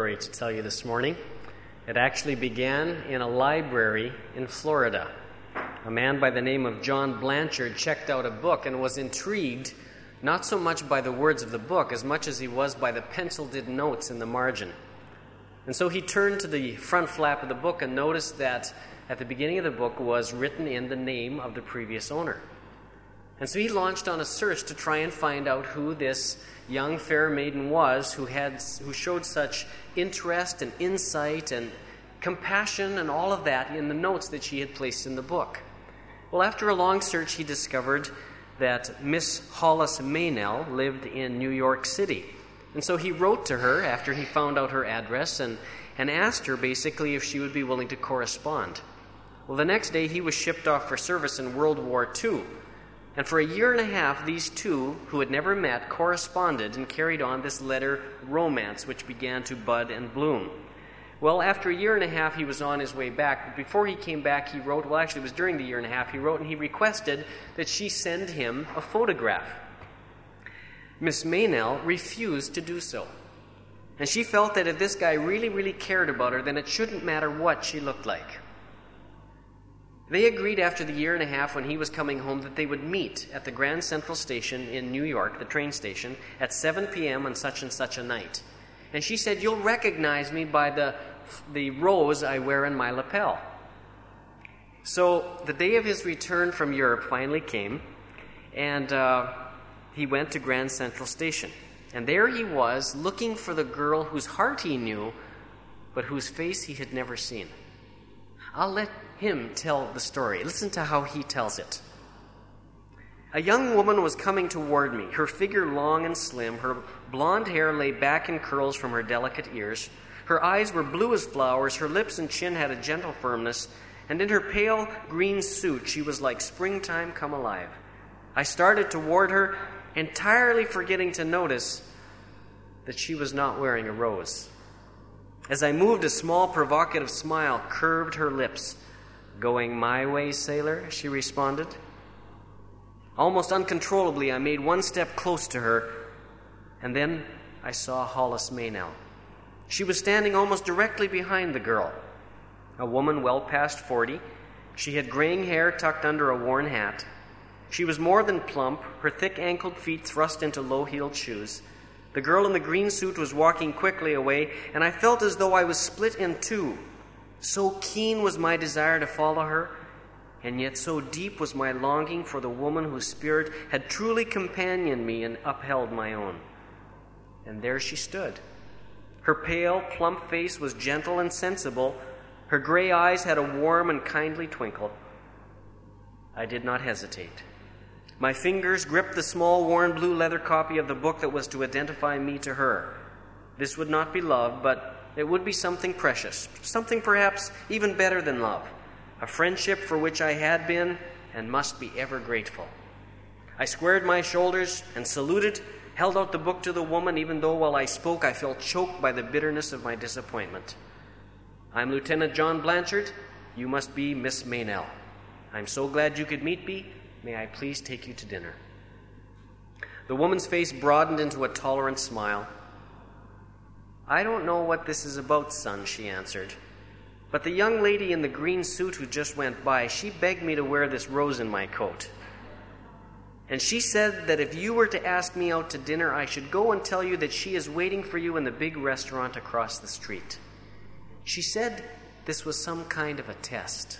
story to tell you this morning. It actually began in a library in Florida. A man by the name of John Blanchard checked out a book and was intrigued not so much by the words of the book as much as he was by the penciled notes in the margin. And so he turned to the front flap of the book and noticed that at the beginning of the book was written in the name of the previous owner. And so he launched on a search to try and find out who this young fair maiden was who showed such interest and insight and compassion and all of that in the notes that she had placed in the book. Well, after a long search, he discovered that Miss Hollis Maynell lived in New York City. And so he wrote to her after he found out her address and asked her basically if she would be willing to correspond. Well, the next day he was shipped off for service in World War II. And for a year and a half, these two, who had never met, corresponded and carried on this letter romance, which began to bud and bloom. Well, after a year and a half, he was on his way back. But before he came back, he wrote, well, actually, it was during the year and a half, he wrote and he requested that she send him a photograph. Miss Maynell refused to do so. And she felt that if this guy really, really cared about her, then it shouldn't matter what she looked like. They agreed after the year and a half when he was coming home that they would meet at the Grand Central Station in New York, the train station, at 7 p.m. on such and such a night. And she said, "You'll recognize me by the rose I wear in my lapel." So the day of his return from Europe finally came, and he went to Grand Central Station. And there he was, looking for the girl whose heart he knew, but whose face he had never seen. I'll let him tell the story. Listen to how he tells it. "A young woman was coming toward me, her figure long and slim, her blonde hair lay back in curls from her delicate ears. Her eyes were blue as flowers, her lips and chin had a gentle firmness, and in her pale green suit she was like springtime come alive. I started toward her, entirely forgetting to notice that she was not wearing a rose. As I moved, a small provocative smile curved her lips. 'Going my way, sailor?' she responded. Almost uncontrollably, I made one step close to her, and then I saw Hollis Maynell. She was standing almost directly behind the girl, a woman well past 40. She had graying hair tucked under a worn hat. She was more than plump, her thick-ankled feet thrust into low-heeled shoes. The girl in the green suit was walking quickly away, and I felt as though I was split in two. So keen was my desire to follow her, and yet so deep was my longing for the woman whose spirit had truly companioned me and upheld my own. And there she stood. Her pale, plump face was gentle and sensible. Her gray eyes had a warm and kindly twinkle. I did not hesitate. My fingers gripped the small, worn blue leather copy of the book that was to identify me to her. This would not be love, but it would be something precious, something perhaps even better than love, a friendship for which I had been and must be ever grateful. I squared my shoulders and saluted, held out the book to the woman, even though while I spoke I felt choked by the bitterness of my disappointment. "I'm Lieutenant John Blanchard. You must be Miss Maynell. I'm so glad you could meet me. May I please take you to dinner?" The woman's face broadened into a tolerant smile. "I don't know what this is about, son," she answered. "But the young lady in the green suit who just went by, she begged me to wear this rose in my coat. And she said that if you were to ask me out to dinner, I should go and tell you that she is waiting for you in the big restaurant across the street. She said this was some kind of a test."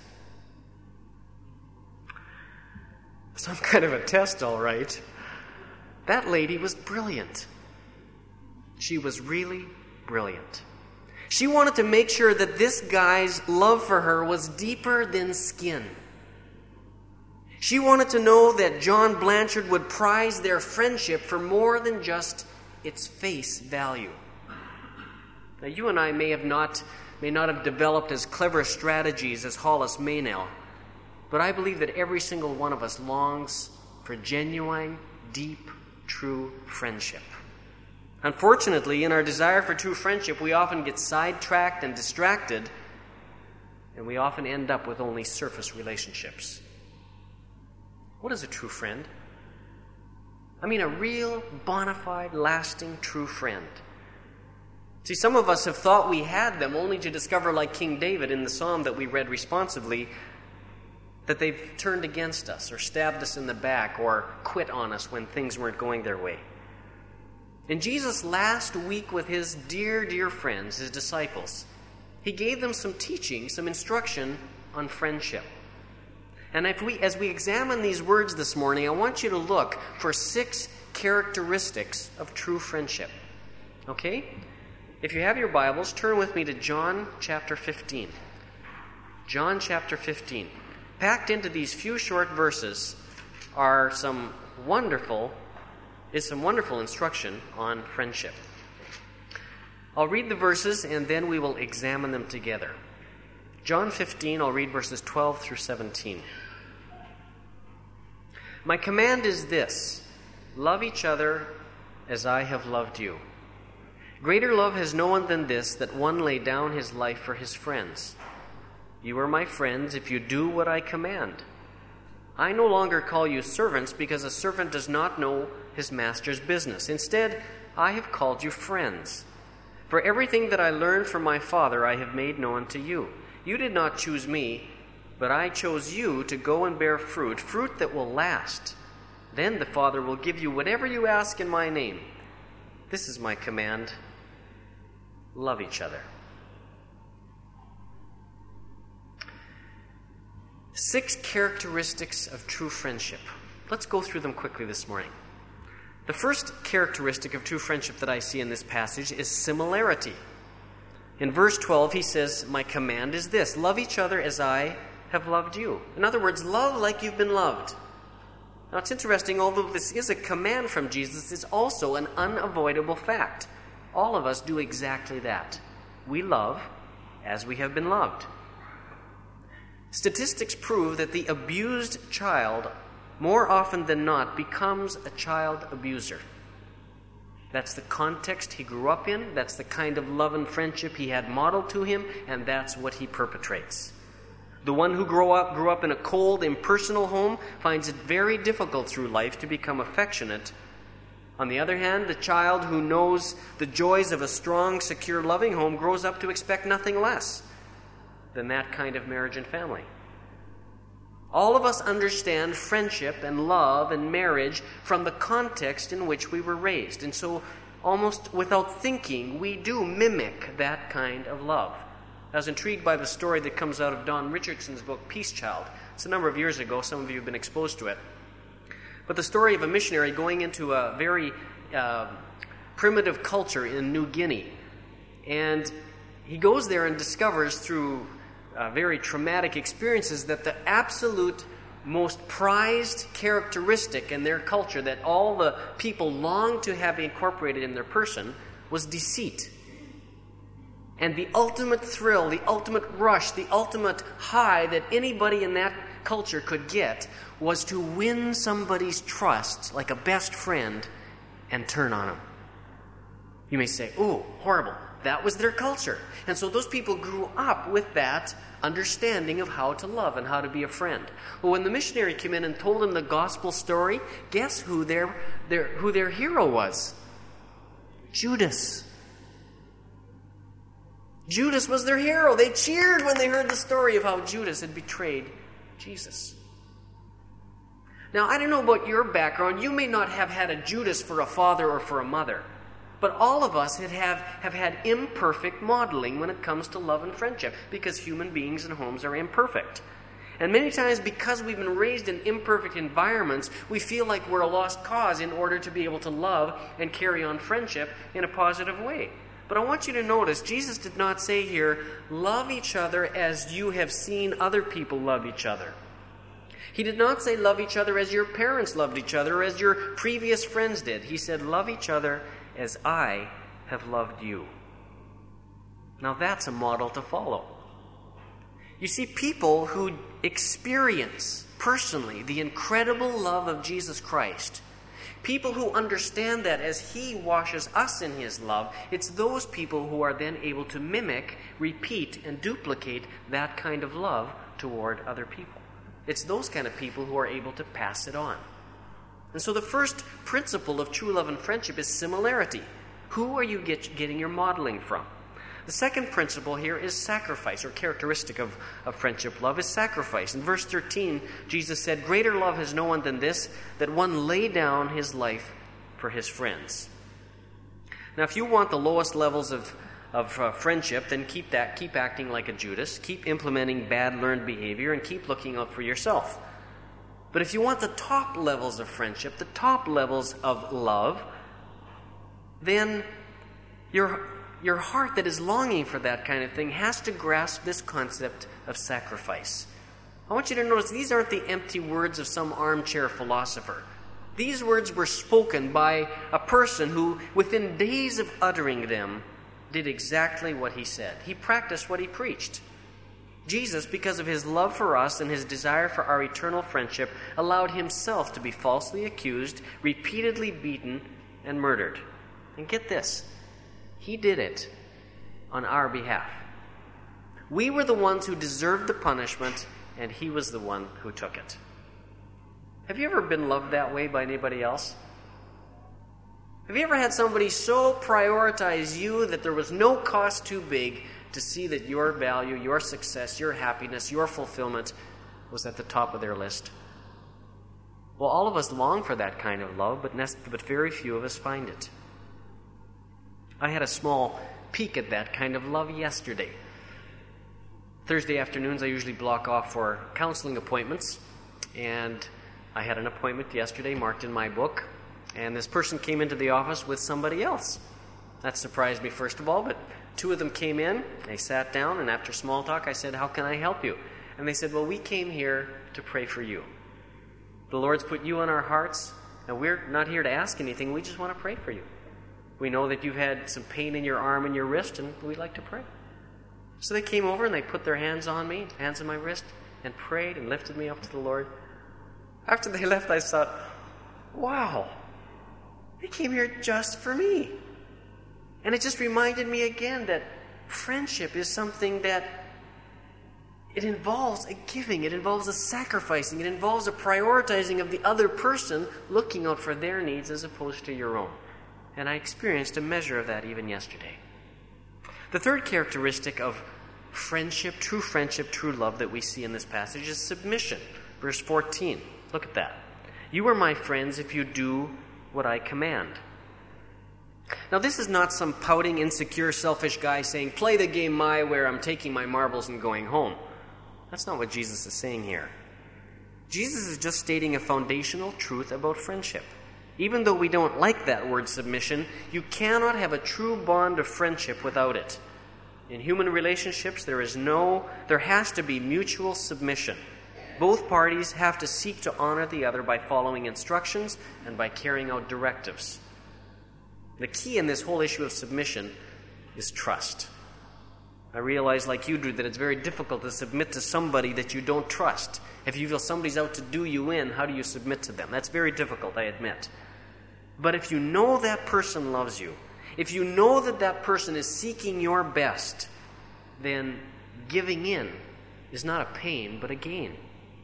Some kind of a test, all right. That lady was brilliant. She was really brilliant. She wanted to make sure that this guy's love for her was deeper than skin. She wanted to know that John Blanchard would prize their friendship for more than just its face value. Now, you and I may not have developed as clever strategies as Hollis Maynell, but I believe that every single one of us longs for genuine, deep, true friendship. Unfortunately, in our desire for true friendship, we often get sidetracked and distracted, and we often end up with only surface relationships. What is a true friend? I mean, a real, bona fide, lasting, true friend. See, some of us have thought we had them only to discover, like King David in the psalm that we read responsively, that they've turned against us or stabbed us in the back or quit on us when things weren't going their way. In Jesus' last week with his dear, dear friends, his disciples, he gave them some teaching, some instruction on friendship. And as we examine these words this morning, I want you to look for 6 characteristics of true friendship. Okay? If you have your Bibles, turn with me to John chapter 15. John chapter 15. Packed into these few short verses are some wonderful instruction on friendship. I'll read the verses and then we will examine them together. John 15, I'll read verses 12 through 17. My command is this: love each other as I have loved you. Greater love has no one than this, that one lay down his life for his friends. You are my friends if you do what I command. I no longer call you servants, because a servant does not know his master's business. Instead, I have called you friends. For everything that I learned from my Father I have made known to you. You did not choose me, but I chose you to go and bear fruit, fruit that will last. Then the Father will give you whatever you ask in my name. This is my command: love each other. 6 characteristics of true friendship. Let's go through them quickly this morning. The first characteristic of true friendship that I see in this passage is similarity. In verse 12, he says, my command is this: love each other as I have loved you. In other words, love like you've been loved. Now, it's interesting, although this is a command from Jesus, it's also an unavoidable fact. All of us do exactly that. We love as we have been loved. Statistics prove that the abused child, more often than not, becomes a child abuser. That's the context he grew up in, that's the kind of love and friendship he had modeled to him, and that's what he perpetrates. The one who grew up in a cold, impersonal home finds it very difficult through life to become affectionate. On the other hand, the child who knows the joys of a strong, secure, loving home grows up to expect nothing less than that kind of marriage and family. All of us understand friendship and love and marriage from the context in which we were raised. And so, almost without thinking, we do mimic that kind of love. I was intrigued by the story that comes out of Don Richardson's book, Peace Child. It's a number of years ago. Some of you have been exposed to it. But the story of a missionary going into a very primitive culture in New Guinea. And he goes there and discovers through very traumatic experiences that the absolute most prized characteristic in their culture that all the people longed to have incorporated in their person was deceit. And the ultimate thrill, the ultimate rush, the ultimate high that anybody in that culture could get was to win somebody's trust, like a best friend, and turn on them. You may say, "Oh, horrible." That was their culture. And so those people grew up with that understanding of how to love and how to be a friend. Well, when the missionary came in and told them the gospel story, guess who their hero was? Judas. Judas was their hero. They cheered when they heard the story of how Judas had betrayed Jesus. Now, I don't know about your background. You may not have had a Judas for a father or for a mother. But all of us have had imperfect modeling when it comes to love and friendship, because human beings and homes are imperfect. And many times, because we've been raised in imperfect environments, we feel like we're a lost cause in order to be able to love and carry on friendship in a positive way. But I want you to notice, Jesus did not say here, love each other as you have seen other people love each other. He did not say love each other as your parents loved each other or as your previous friends did. He said love each other as I have loved you. Now that's a model to follow. You see, people who experience personally the incredible love of Jesus Christ, people who understand that as He washes us in His love, it's those people who are then able to mimic, repeat, and duplicate that kind of love toward other people. It's those kind of people who are able to pass it on. And so the first principle of true love and friendship is similarity. Who are you getting your modeling from? The second principle here is sacrifice, or characteristic of friendship love is sacrifice. In verse 13, Jesus said, "Greater love has no one than this, that one lay down his life for his friends." Now, if you want the lowest levels of friendship, then keep acting like a Judas, keep implementing bad learned behavior, and keep looking out for yourself. But if you want the top levels of friendship, the top levels of love, then your heart that is longing for that kind of thing has to grasp this concept of sacrifice. I want you to notice these aren't the empty words of some armchair philosopher. These words were spoken by a person who, within days of uttering them, did exactly what he said. He practiced what he preached. Jesus, because of his love for us and his desire for our eternal friendship, allowed himself to be falsely accused, repeatedly beaten, and murdered. And get this, he did it on our behalf. We were the ones who deserved the punishment, and he was the one who took it. Have you ever been loved that way by anybody else? Have you ever had somebody so prioritize you that there was no cost too big to see that your value, your success, your happiness, your fulfillment was at the top of their list? Well, all of us long for that kind of love, but very few of us find it. I had a small peek at that kind of love yesterday. Thursday afternoons I usually block off for counseling appointments, and I had an appointment yesterday marked in my book, and this person came into the office with somebody else. That surprised me, first of all, but two of them came in, they sat down, and after small talk I said, "How can I help you?" And they said, "Well, we came here to pray for you. The Lord's put you on our hearts, and we're not here to ask anything, we just want to pray for you. We know that you've had some pain in your arm and your wrist, and we'd like to pray." So they came over and they put their hands on me, hands on my wrist, and prayed and lifted me up to the Lord. After they left, I thought, wow, they came here just for me. And it just reminded me again that friendship is something that it involves a giving, it involves a sacrificing, it involves a prioritizing of the other person, looking out for their needs as opposed to your own. And I experienced a measure of that even yesterday. The third characteristic of friendship, true love that we see in this passage is submission. Verse 14. Look at that. "You are my friends if you do what I command." Now, this is not some pouting, insecure, selfish guy saying, "Play the game my way, I'm taking my marbles and going home." That's not what Jesus is saying here. Jesus is just stating a foundational truth about friendship. Even though we don't like that word submission, you cannot have a true bond of friendship without it. In human relationships, there has to be mutual submission. Both parties have to seek to honor the other by following instructions and by carrying out directives. The key in this whole issue of submission is trust. I realize, like you do, that it's very difficult to submit to somebody that you don't trust. If you feel somebody's out to do you in, how do you submit to them? That's very difficult, I admit. But if you know that person loves you, if you know that that person is seeking your best, then giving in is not a pain, but a gain.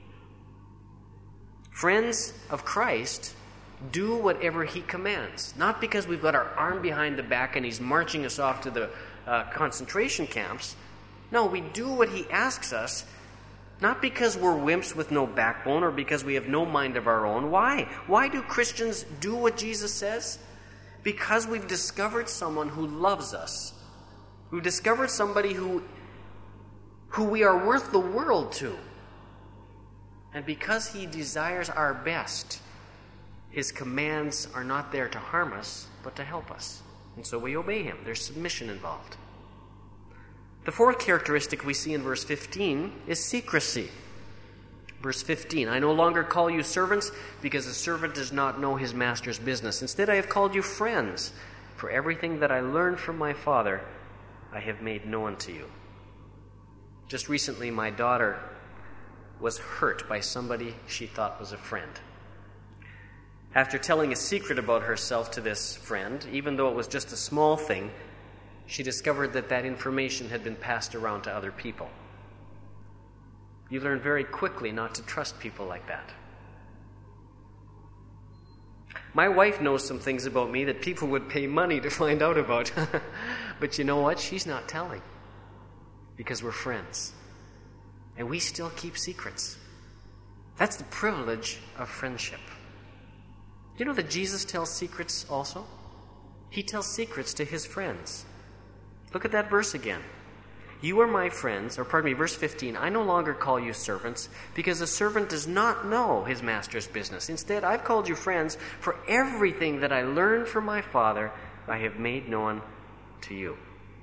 Friends of Christ do whatever he commands. Not because we've got our arm behind the back and he's marching us off to the concentration camps. No, we do what he asks us, not because we're wimps with no backbone or because we have no mind of our own. Why? Why do Christians do what Jesus says? Because we've discovered someone who loves us. We've discovered somebody who we are worth the world to. And because he desires our best, his commands are not there to harm us, but to help us. And so we obey him. There's submission involved. The fourth characteristic we see in verse 15 is secrecy. Verse 15, "I no longer call you servants, because a servant does not know his master's business. Instead, I have called you friends, for everything that I learned from my Father, I have made known to you." Just recently, my daughter was hurt by somebody she thought was a friend. After telling a secret about herself to this friend, even though it was just a small thing, she discovered that that information had been passed around to other people. You learn very quickly not to trust people like that. My wife knows some things about me that people would pay money to find out about. But you know what? She's not telling. Because we're friends. And we still keep secrets. That's the privilege of friendship. Do you know that Jesus tells secrets also? He tells secrets to his friends. Look at that verse again. You are my friends, verse 15, I no longer call you servants, because a servant does not know his master's business. Instead, I've called you friends, for everything that I learned from my Father, I have made known to you.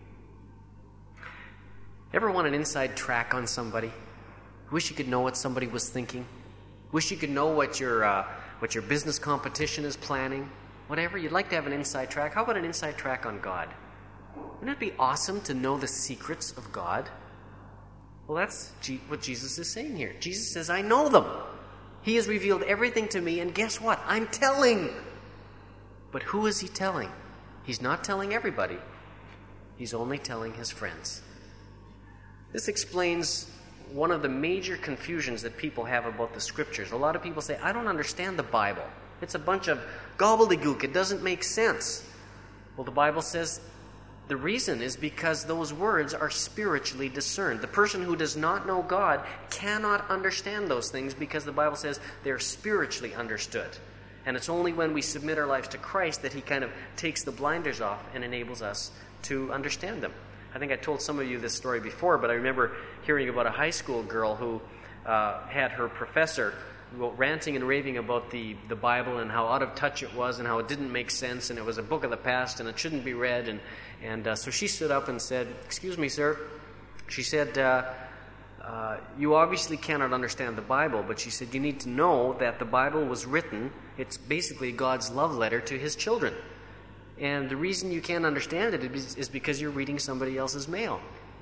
Ever want an inside track on somebody? Wish you could know what somebody was thinking? Wish you could know what your business competition is planning? Whatever, you'd like to have an inside track. How about an inside track on God? Wouldn't it be awesome to know the secrets of God? Well, that's what Jesus is saying here. Jesus says, I know them. He has revealed everything to me, and guess what? I'm telling. But who is he telling? He's not telling everybody. He's only telling his friends. This explains one of the major confusions that people have about the Scriptures. A lot of people say, I don't understand the Bible. It's a bunch of gobbledygook. It doesn't make sense. Well, the Bible says the reason is because those words are spiritually discerned. The person who does not know God cannot understand those things because the Bible says they're spiritually understood. And it's only when we submit our lives to Christ that he kind of takes the blinders off and enables us to understand them. I think I told some of you this story before, but I remember hearing about a high school girl who had her professor ranting and raving about the Bible and how out of touch it was and how it didn't make sense and it was a book of the past and it shouldn't be read. And so she stood up and said, excuse me, sir. She said, you obviously cannot understand the Bible, but she said, you need to know that the Bible was written, it's basically God's love letter to his children. And the reason you can't understand it is because you're reading somebody else's mail.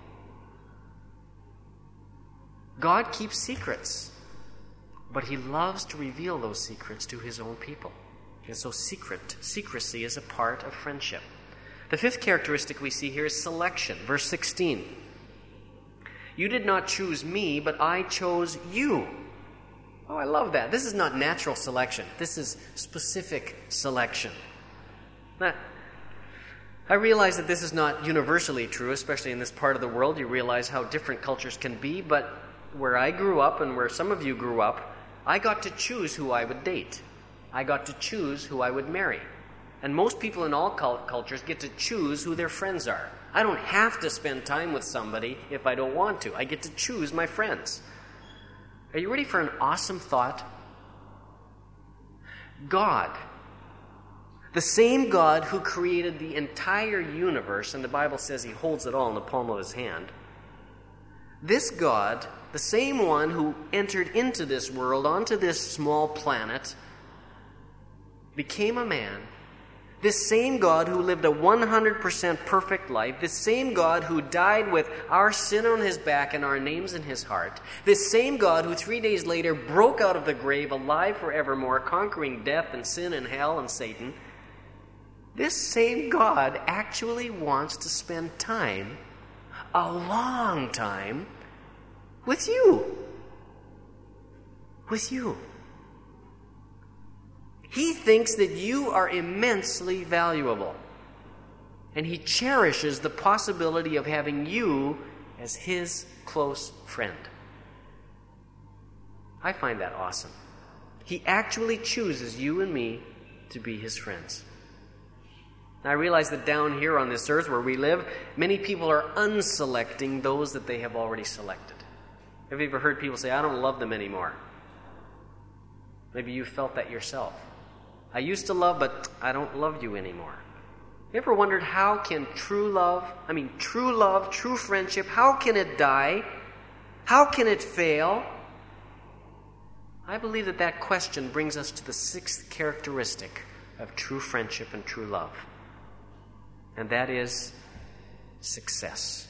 God keeps secrets, but he loves to reveal those secrets to his own people. And so secrecy is a part of friendship. The fifth characteristic we see here is selection. Verse 16. You did not choose me, but I chose you. Oh, I love that. This is not natural selection. This is specific selection. Now, I realize that this is not universally true, especially in this part of the world. You realize how different cultures can be, but where I grew up and where some of you grew up, I got to choose who I would date. I got to choose who I would marry. And most people in all cultures get to choose who their friends are. I don't have to spend time with somebody if I don't want to. I get to choose my friends. Are you ready for an awesome thought? God, the same God who created the entire universe, and the Bible says he holds it all in the palm of his hand, this God, the same one who entered into this world, onto this small planet, became a man. This same God who lived a 100% perfect life, this same God who died with our sin on his back and our names in his heart, this same God who 3 days later broke out of the grave alive forevermore, conquering death and sin and hell and Satan, this same God actually wants to spend time, a long time, with you. With you. He thinks that you are immensely valuable. And he cherishes the possibility of having you as his close friend. I find that awesome. He actually chooses you and me to be his friends. Now, I realize that down here on this earth where we live, many people are unselecting those that they have already selected. Have you ever heard people say, I don't love them anymore? Maybe you felt that yourself. I used to love, but I don't love you anymore. You ever wondered how can true love, true friendship, how can it die? How can it fail? I believe that question brings us to the sixth characteristic of true friendship and true love. And that is success.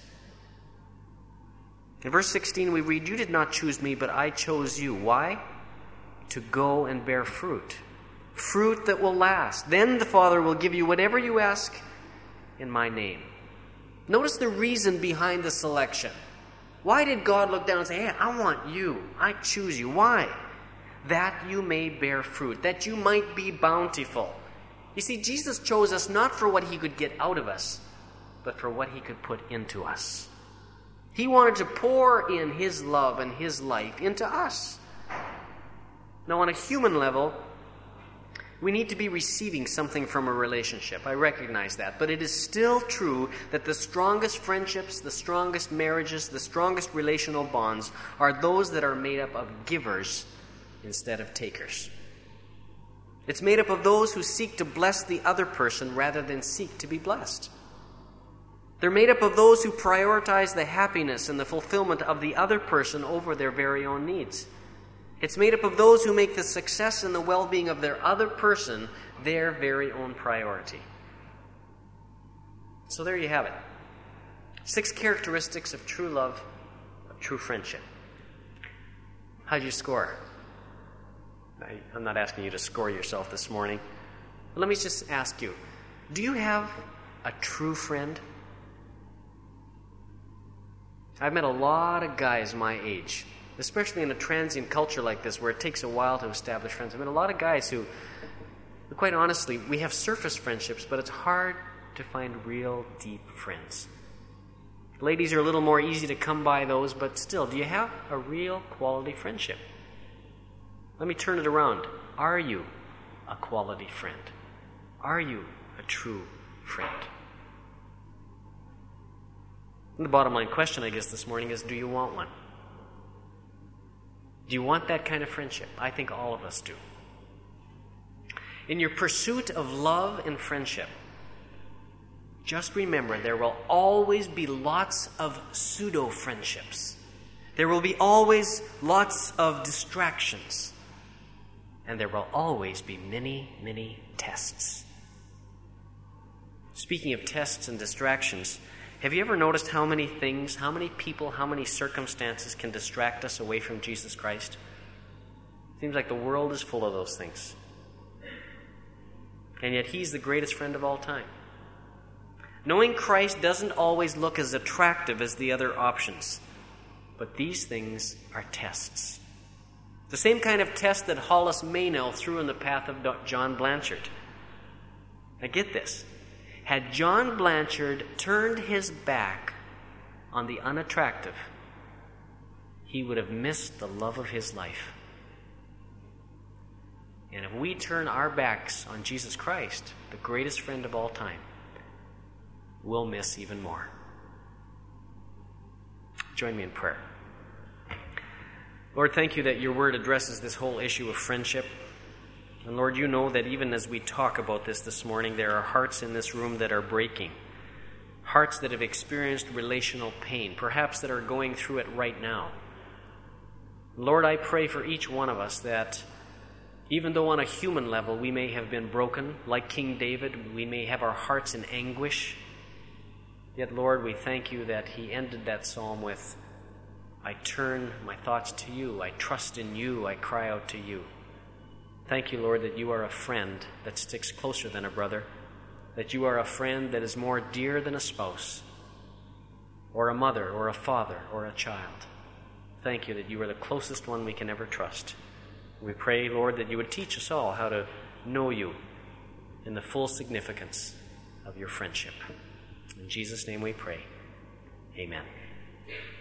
In verse 16 we read, you did not choose me, but I chose you. Why? To go and bear fruit. Fruit that will last. Then the Father will give you whatever you ask in my name. Notice the reason behind the selection. Why did God look down and say, hey, I want you. I choose you. Why? that you may bear fruit, that you might be bountiful. You see, Jesus chose us not for what he could get out of us, but for what he could put into us. He wanted to pour in his love and his life into us. Now, on a human level, we need to be receiving something from a relationship. I recognize that. But it is still true that the strongest friendships, the strongest marriages, the strongest relational bonds are those that are made up of givers instead of takers. It's made up of those who seek to bless the other person rather than seek to be blessed. They're made up of those who prioritize the happiness and the fulfillment of the other person over their very own needs. It's made up of those who make the success and the well-being of their other person their very own priority. So there you have it. 6 characteristics of true love, of true friendship. How'd you score? I'm not asking you to score yourself this morning. But let me just ask you, do you have a true friend? I've met a lot of guys my age, especially in a transient culture like this where it takes a while to establish friends. I've met a lot of guys who, quite honestly, we have surface friendships, but it's hard to find real deep friends. Ladies are a little more easy to come by those, but still, do you have a real quality friendship? Let me turn it around. Are you a quality friend? Are you a true friend? And the bottom line question, I guess, this morning is, do you want one? Do you want that kind of friendship? I think all of us do. In your pursuit of love and friendship, just remember there will always be lots of pseudo-friendships. There will be always lots of distractions. And there will always be many, many tests. Speaking of tests and distractions, have you ever noticed how many things, how many people, how many circumstances can distract us away from Jesus Christ? Seems like the world is full of those things. And yet he's the greatest friend of all time. Knowing Christ doesn't always look as attractive as the other options, but these things are tests. The same kind of test that Hollis Maynell threw in the path of John Blanchard. Now get this. Had John Blanchard turned his back on the unattractive, he would have missed the love of his life. And if we turn our backs on Jesus Christ, the greatest friend of all time, we'll miss even more. Join me in prayer. Lord, thank you that your word addresses this whole issue of friendship. And Lord, you know that even as we talk about this morning, there are hearts in this room that are breaking. Hearts that have experienced relational pain, perhaps that are going through it right now. Lord, I pray for each one of us that even though on a human level we may have been broken, like King David, we may have our hearts in anguish, yet, Lord, we thank you that he ended that psalm with, I turn my thoughts to you, I trust in you, I cry out to you. Thank you, Lord, that you are a friend that sticks closer than a brother, that you are a friend that is more dear than a spouse, or a mother, or a father, or a child. Thank you that you are the closest one we can ever trust. We pray, Lord, that you would teach us all how to know you in the full significance of your friendship. In Jesus' name we pray. Amen.